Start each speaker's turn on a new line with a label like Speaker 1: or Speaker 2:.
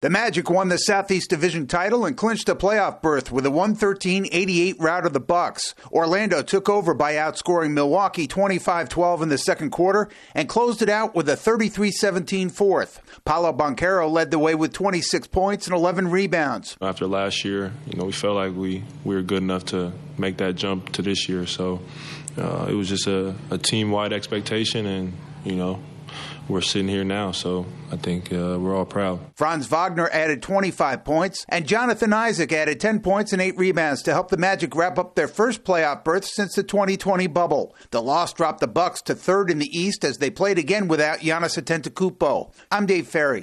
Speaker 1: The Magic won the Southeast Division title and clinched a playoff berth with a 113-88 rout of the Bucks. Orlando took over by outscoring Milwaukee 25-12 in the second quarter and closed it out with a 33-17 fourth. Paolo Banchero led the way with 26 points and 11 rebounds.
Speaker 2: After last year, we felt like we were good enough to make that jump to this year. So it was just a team-wide expectation, and, we're sitting here now, so I think we're all proud.
Speaker 1: Franz Wagner added 25 points, and Jonathan Isaac added 10 points and 8 rebounds to help the Magic wrap up their first playoff berth since the 2020 bubble. The loss dropped the Bucks to third in the East as they played again without Giannis Antetokounmpo. I'm Dave Ferry.